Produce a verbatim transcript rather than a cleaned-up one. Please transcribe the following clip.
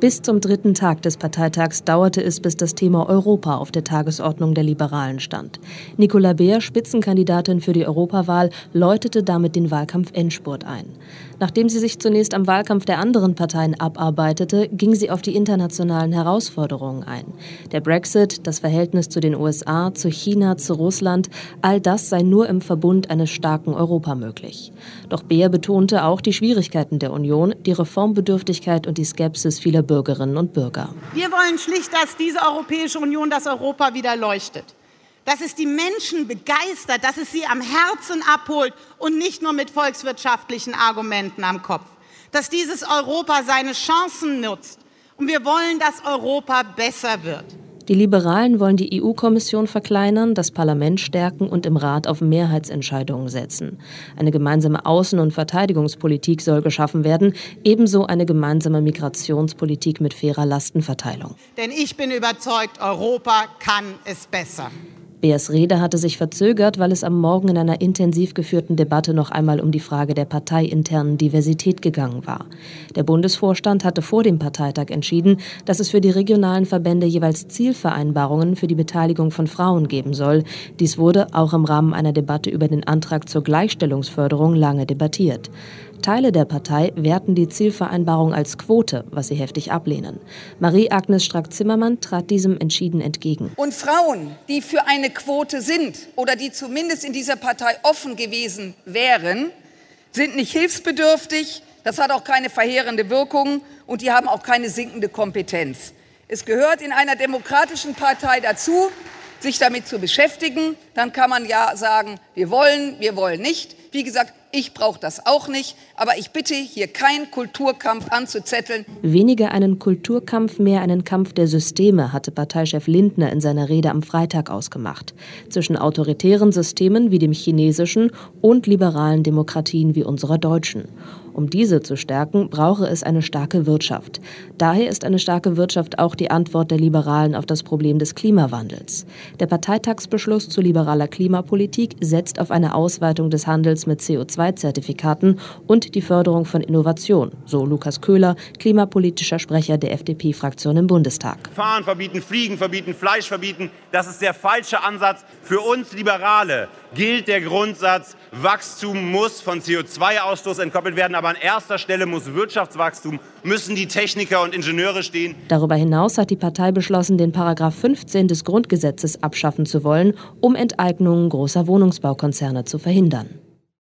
Bis zum dritten Tag des Parteitags dauerte es, bis das Thema Europa auf der Tagesordnung der Liberalen stand. Nicola Beer, Spitzenkandidatin für die Europawahl, läutete damit den Wahlkampf-Endspurt ein. Nachdem sie sich zunächst am Wahlkampf der anderen Parteien abarbeitete, ging sie auf die internationalen Herausforderungen ein. Der Brexit, das Verhältnis zu den U S A, zu China, zu Russland, all das sei nur im Verbund eines starken Europa möglich. Doch Beer betonte auch die Schwierigkeiten der Union, die Reformbedürftigkeit und die Skepsis vieler Bürgerinnen und Bürger. Wir wollen schlicht, dass diese Europäische Union das Europa wieder leuchtet. Dass es die Menschen begeistert, dass es sie am Herzen abholt und nicht nur mit volkswirtschaftlichen Argumenten am Kopf. Dass dieses Europa seine Chancen nutzt. Und wir wollen, dass Europa besser wird. Die Liberalen wollen die E U-Kommission verkleinern, das Parlament stärken und im Rat auf Mehrheitsentscheidungen setzen. Eine gemeinsame Außen- und Verteidigungspolitik soll geschaffen werden, ebenso eine gemeinsame Migrationspolitik mit fairer Lastenverteilung. Denn ich bin überzeugt, Europa kann es besser. Beers Rede hatte sich verzögert, weil es am Morgen in einer intensiv geführten Debatte noch einmal um die Frage der parteiinternen Diversität gegangen war. Der Bundesvorstand hatte vor dem Parteitag entschieden, dass es für die regionalen Verbände jeweils Zielvereinbarungen für die Beteiligung von Frauen geben soll. Dies wurde auch im Rahmen einer Debatte über den Antrag zur Gleichstellungsförderung lange debattiert. Teile der Partei werten die Zielvereinbarung als Quote, was sie heftig ablehnen. Marie-Agnes Strack-Zimmermann trat diesem entschieden entgegen. Und Frauen, die für eine Quote sind oder die zumindest in dieser Partei offen gewesen wären, sind nicht hilfsbedürftig, das hat auch keine verheerende Wirkung und die haben auch keine sinkende Kompetenz. Es gehört in einer demokratischen Partei dazu, sich damit zu beschäftigen. Dann kann man ja sagen, wir wollen, wir wollen nicht. Wie gesagt, ich brauche das auch nicht, aber ich bitte, hier keinen Kulturkampf anzuzetteln. Weniger einen Kulturkampf, mehr einen Kampf der Systeme, hatte Parteichef Lindner in seiner Rede am Freitag ausgemacht. Zwischen autoritären Systemen wie dem chinesischen und liberalen Demokratien wie unserer deutschen. Um diese zu stärken, brauche es eine starke Wirtschaft. Daher ist eine starke Wirtschaft auch die Antwort der Liberalen auf das Problem des Klimawandels. Der Parteitagsbeschluss zu liberaler Klimapolitik setzt auf eine Ausweitung des Handels mit C O zwei Zertifikaten und die Förderung von Innovation, so Lukas Köhler, klimapolitischer Sprecher der F D P-Fraktion im Bundestag. Fahren verbieten, Fliegen verbieten, Fleisch verbieten, das ist der falsche Ansatz. Für uns Liberale gilt der Grundsatz, Wachstum muss von C O zwei Ausstoß entkoppelt werden, aber an erster Stelle muss Wirtschaftswachstum, müssen die Techniker und Ingenieure stehen. Darüber hinaus hat die Partei beschlossen, den Paragraph fünfzehn des Grundgesetzes abschaffen zu wollen, um Enteignungen großer Wohnungsbaukonzerne zu verhindern.